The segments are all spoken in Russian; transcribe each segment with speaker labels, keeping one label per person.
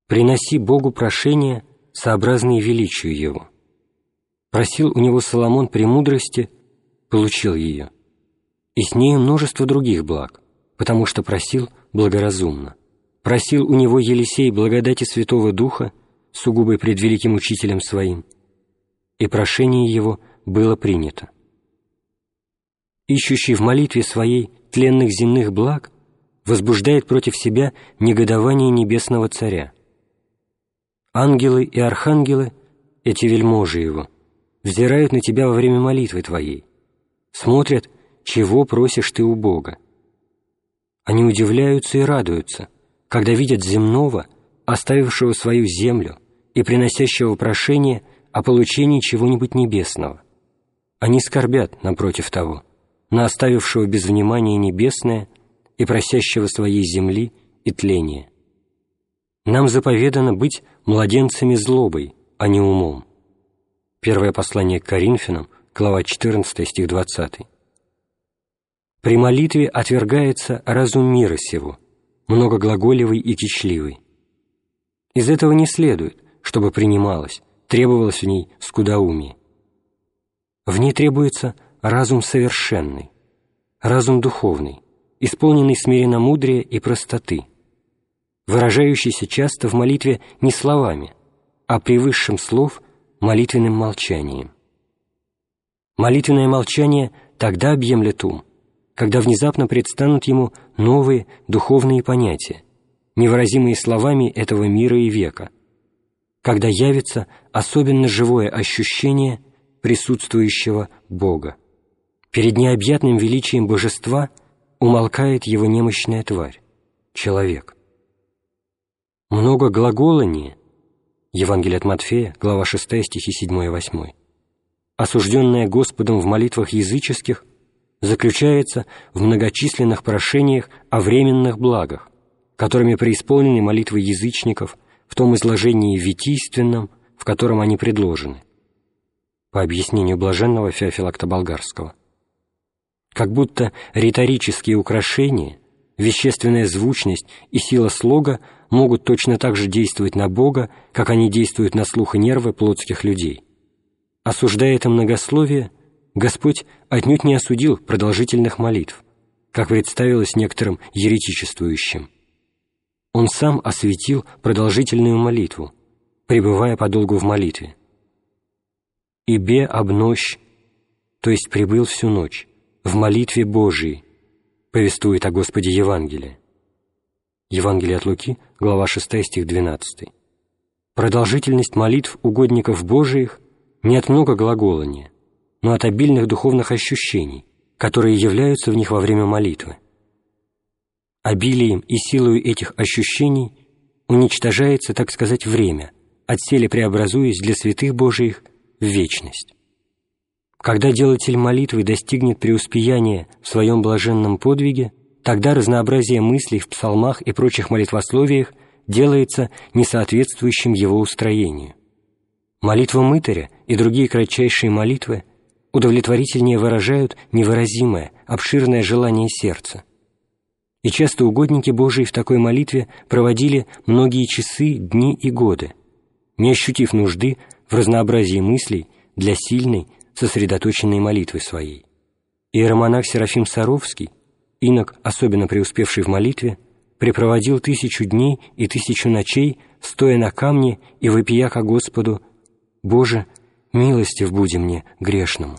Speaker 1: приноси Богу прошения, сообразные величию Его. Просил у Него Соломон премудрости, получил ее, и с нею множество других благ, потому что просил благоразумно. Просил у него Елисей благодати Святого Духа, сугубо пред великим учителем своим, и прошение его было принято. Ищущий в молитве своей тленных земных благ возбуждает против себя негодование небесного Царя. Ангелы и архангелы, эти вельможи его, взирают на тебя во время молитвы твоей, смотрят, чего просишь ты у Бога. Они удивляются и радуются, когда видят земного, оставившего свою землю и приносящего прошение о получении чего-нибудь небесного. Они скорбят напротив того, на оставившего без внимания небесное и просящего своей земли и тления. Нам заповедано быть младенцами злобой, а не умом. Первое послание к Коринфянам, глава 14, стих 20. При молитве отвергается разум мира сего, многоглаголевый и кичливый. Из этого не следует, чтобы принималось, требовалось в ней скудоумие. В ней требуется разум совершенный, разум духовный, исполненный смиренномудрия и простоты, выражающийся часто в молитве не словами, а превысшим слов молитвенным молчанием. Молитвенное молчание тогда объемлет ум, когда внезапно предстанут ему новые духовные понятия, невыразимые словами этого мира и века, когда явится особенно живое ощущение присутствующего Бога. Перед необъятным величием Божества умолкает его немощная тварь, человек. Много глаголания, Евангелие от Матфея, глава 6, стихи 7 и 8, осужденное Господом в молитвах языческих, заключается в многочисленных прошениях о временных благах, которыми преисполнены молитвы язычников в том изложении витийственном, в котором они предложены, по объяснению блаженного Феофилакта Болгарского. Как будто риторические украшения, вещественная звучность и сила слога могут точно так же действовать на Бога, как они действуют на слух и нервы плотских людей. Осуждая это многословие, Господь отнюдь не осудил продолжительных молитв, как представилось некоторым еретичествующим. Он сам осветил продолжительную молитву, пребывая подолгу в молитве. «Ибе обнощ», то есть пребыл всю ночь, в молитве Божией, повествует о Господе Евангелие. Евангелие от Луки, глава 6, стих 12. Продолжительность молитв угодников Божиих не от многоглаголания, но от обильных духовных ощущений, которые являются в них во время молитвы. Обилием и силою этих ощущений уничтожается, так сказать, время, отселе преобразуясь для святых Божиих в вечность. Когда делатель молитвы достигнет преуспеяния в своем блаженном подвиге, тогда разнообразие мыслей в псалмах и прочих молитвословиях делается несоответствующим его устроению. Молитва мытаря и другие кратчайшие молитвы удовлетворительнее выражают невыразимое, обширное желание сердца. И часто угодники Божии в такой молитве проводили многие часы, дни и годы, не ощутив нужды в разнообразии мыслей для сильной, сосредоточенной молитвы своей. Иеромонах Серафим Саровский, инок, особенно преуспевший в молитве, препроводил 1000 дней и 1000 ночей, стоя на камне и вопия ко Господу: «Боже, милостив буди мне, грешному».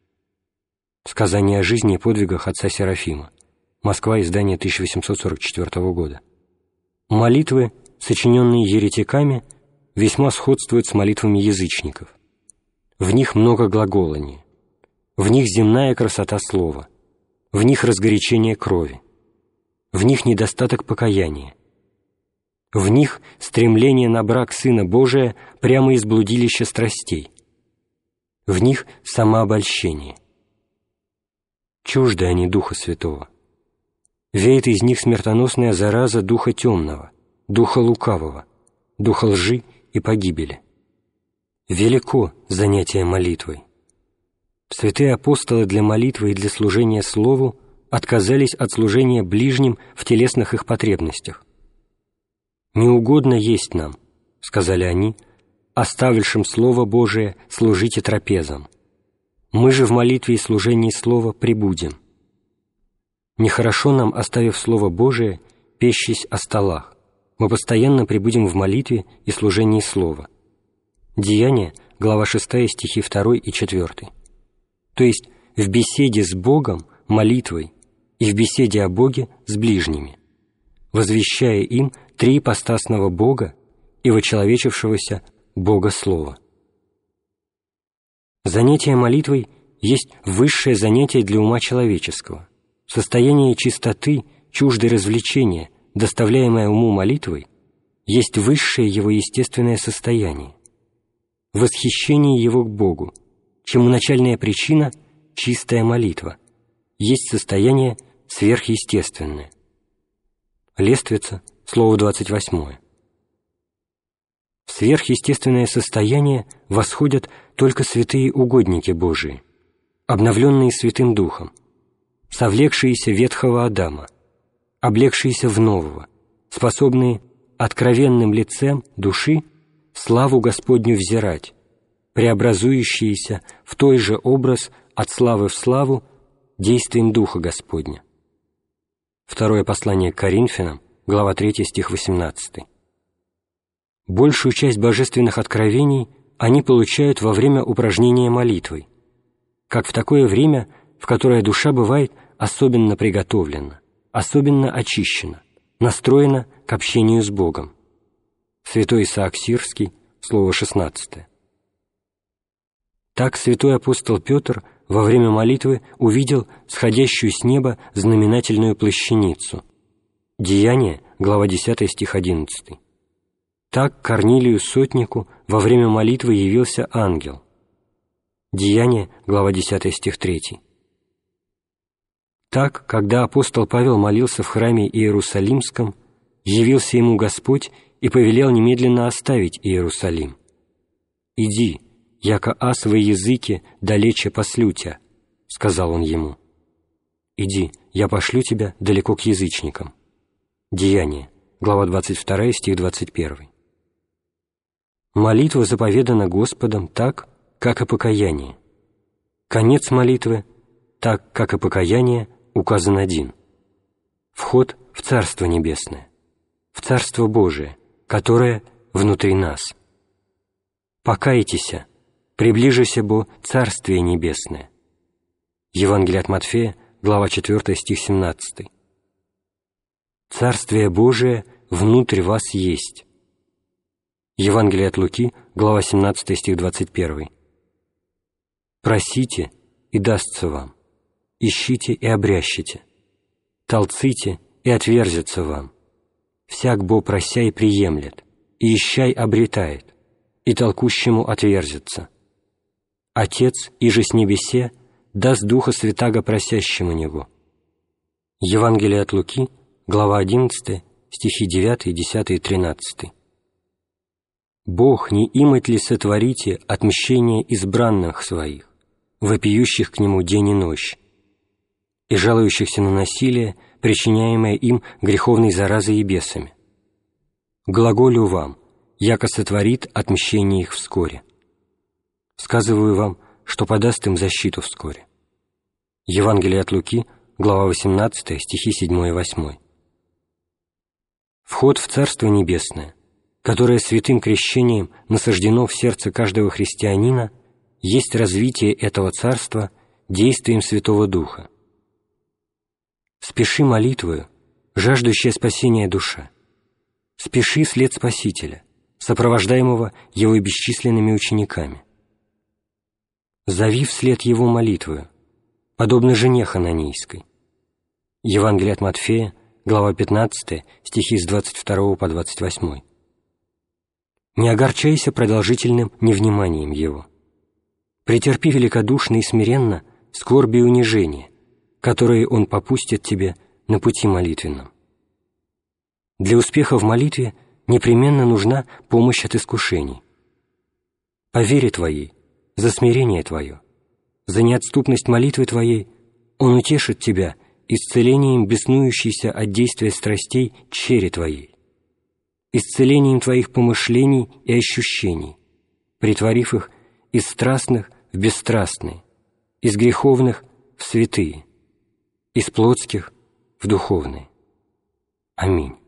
Speaker 1: Сказание о жизни и подвигах отца Серафима. Москва, издание 1844 года. Молитвы, сочиненные еретиками, весьма сходствуют с молитвами язычников. В них много глаголания, в них земная красота слова, в них разгорячение крови, в них недостаток покаяния, в них стремление на брак Сына Божия прямо из блудилища страстей, в них самообольщение. Чужды они Духа Святого. Веет из них смертоносная зараза духа темного, духа лукавого, духа лжи и погибели. Велико занятие молитвой. Святые апостолы для молитвы и для служения Слову отказались от служения ближним в телесных их потребностях. «Не угодно есть нам, сказали они, оставившим Слово Божие служите трапезам. Мы же в молитве и служении Слова пребудем. Нехорошо нам, оставив Слово Божие, пещись о столах. Мы постоянно пребудем в молитве и служении Слова. Деяния, глава 6, стихи 2 и 4. То есть в беседе с Богом, молитвой, и в беседе о Боге с ближними, возвещая им триипостасного Бога и вочеловечившегося Бога Слова. Занятие молитвой есть высшее занятие для ума человеческого. Состояние чистоты, чуждой развлечения, доставляемое уму молитвой, есть высшее его естественное состояние, восхищение его к Богу, чему начальная причина — чистая молитва, есть состояние сверхъестественное. Лествица, слово 28. В сверхъестественное состояние восходят только святые угодники Божии, обновленные Святым Духом, совлекшиеся ветхого Адама, облегшиеся в нового, способные откровенным лицем души славу Господню взирать, преобразующиеся в той же образ от славы в славу действием Духа Господня. Второе послание к Коринфянам, глава 3, стих 18. Большую часть божественных откровений они получают во время упражнения молитвой, как в такое время, в которое душа бывает особенно приготовлена, особенно очищена, настроена к общению с Богом. Святой Исаак Сирский, слово 16. Так святой апостол Петр во время молитвы увидел сходящую с неба знаменательную плащаницу. Деяния, глава 10, стих 11. Так Корнилию сотнику во время молитвы явился ангел. Деяния, глава 10, стих 3. Так, когда апостол Павел молился в храме Иерусалимском, явился ему Господь и повелел немедленно оставить Иерусалим. «Иди, яко ас во языке далече послю тя», — сказал он ему. «Иди, я пошлю тебя далеко к язычникам». Деяния, глава 22, стих 21. Молитва заповедана Господом так, как и покаяние. Конец молитвы, так, как и покаяние, указан один. Вход в Царство Небесное, в Царство Божие, которое внутри нас. «Покайтеся, приближися бо Царствие Небесное». Евангелие от Матфея, глава 4, стих 17. «Царствие Божие внутрь вас есть». Евангелие от Луки, глава 17, стих 21. «Просите, и дастся вам, ищите и обрящите, толците, и отверзится вам. Всяк бо прося и приемлет, и ищай обретает, и толкущему отверзится. Отец, иже с небесе, даст Духа Святаго просящему Него». Евангелие от Луки, глава 11, стихи 9, 10 и 13. «Бог не имать ли сотворите отмщение избранных своих, вопиющих к Нему день и ночь, и жалующихся на насилие, причиняемое им греховной заразой и бесами? Глаголю вам, яко сотворит отмщение их вскоре. Сказываю вам, что подаст им защиту вскоре». Евангелие от Луки, глава 18, стихи 7 и 8. Вход в Царство Небесное, которое святым крещением насаждено в сердце каждого христианина, есть развитие этого Царства действием Святого Духа. Спеши молитвою, жаждущая спасения душа. Спеши след Спасителя, сопровождаемого Его бесчисленными учениками. Зови вслед Его молитвою, подобно жене хананейской. Евангелие от Матфея, глава 15, стихи с 22 по 28. Не огорчайся продолжительным невниманием Его. Претерпи великодушно и смиренно скорби и унижения, которые Он попустит тебе на пути молитвенном. Для успеха в молитве непременно нужна помощь от искушений. По вере твоей, за смирение твое, за неотступность молитвы твоей Он утешит тебя исцелением беснующейся от действия страстей чере твоей. исцелением Твоих помышлений и ощущений, претворив их из страстных в бесстрастные, из греховных в святые, из плотских в духовные. Аминь.